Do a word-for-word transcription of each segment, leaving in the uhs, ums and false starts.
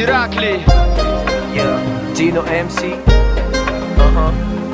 Ираклий. Yeah, Dino эм си. Uh-huh.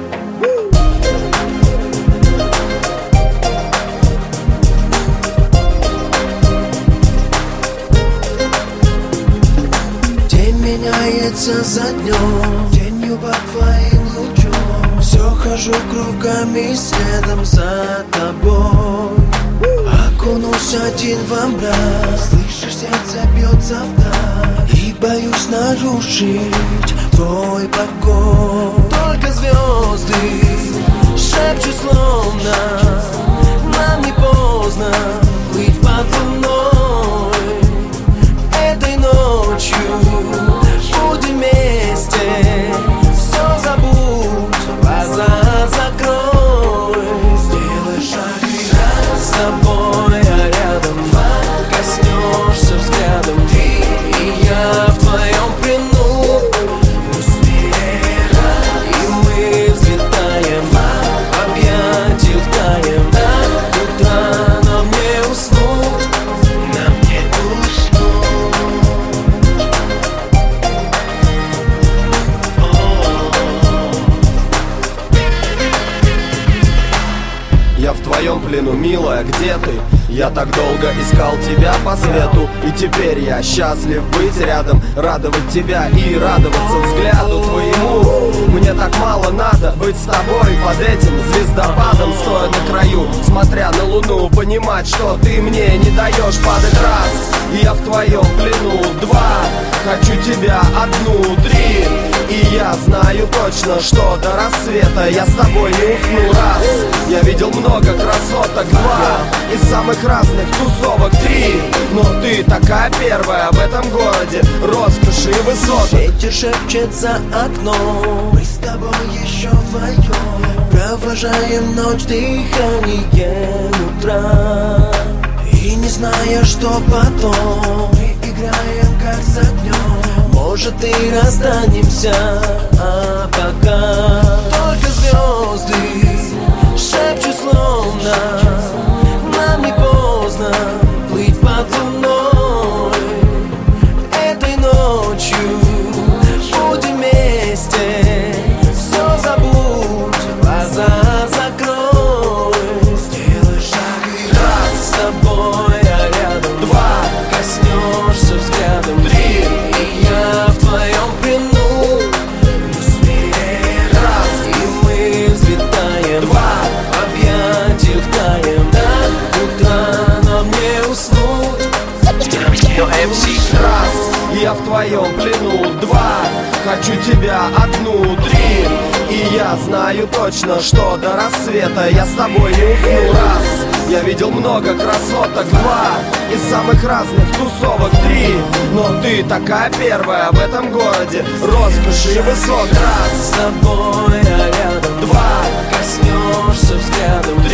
День меняется за днем, тенью под твоим лучом. Все хожу кругами следом за тобой. Окунусь один во мрак, слышишь, сердце бьется вдаль. И боюсь нарушить твой покой. Только звезды шепчут словно нам не поздно плыть под луной. Этой ночью будем вместе. Все забудь, глаза закрой. Сделай шаг и раз с тобой, а рядом коснешься взглядом. Ты и я в твоем плену. И мы взлетаем, в объятиях таем. До утра нам не уснуть, нам не уснуть. Я в твоем плену, милая, где ты? Я так долго искал тебя по свету, и теперь я счастлив быть рядом, радовать тебя и радоваться взгляду твоему. Мне так мало надо быть с тобой под этим звездопадом, стоя на краю, смотря на луну, понимать, что ты мне не даешь падать. Раз, я в твоем плену. Два, хочу тебя. Одну, три, и я знаю точно, что до рассвета я с тобой не усну. Раз, я видел много красоток. Два, из самых разных тусовок. Три, но ты такая первая в этом городе, роскоши и высоток. Ветер шепчет за окном, мы с тобой еще вдвоем провожаем ночь дыханием утра. И не зная, что потом, мы играем как за днем. Может и расстанемся, а пока только звезды шепчут словно нам не поздно плыть под луной. Этой ночью будем вместе. Все забудь, глаза закрой. Сделай шаг и раз с тобой, а рядом. Два, коснешься взглядом. Три, и я в твоем плену. Раз, и мы взлетаем. Два, в объятиях таем. До утра нам не уснуть. Dino эм си. Раз, я в твоем плену. Два, хочу тебя. Одну, три, и я знаю точно, что до рассвета я с тобой не усну. Раз, я видел много красоток. Два, из самых разных тусовок. Три, но ты такая первая в этом городе, роскоши и высот. Раз, с тобой, а рядом. Два, коснешься взглядом.